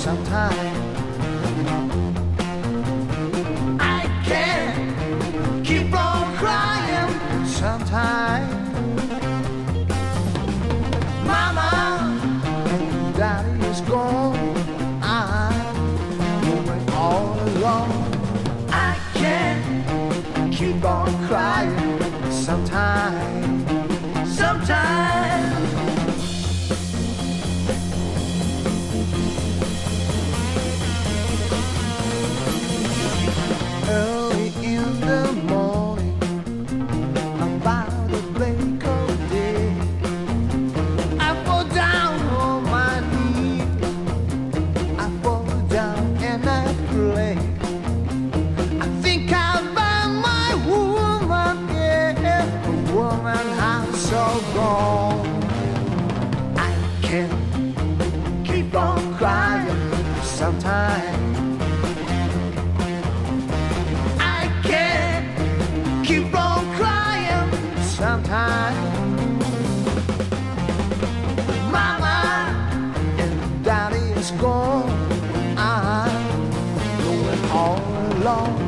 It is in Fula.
sometimes. I can't keep on crying sometimes. Mama, Daddy is gone. I'm going all alone. I can't keep on crying sometimes. Sometimes. Early in the morning, about the break of day, I fall down on my knees. I fall down and I pray. I think I'll find my woman, yeah, a woman I'm so gone. I can't keep on crying sometimes. Keep on crying sometimes. Mama and Daddy is gone. I'm going all alone.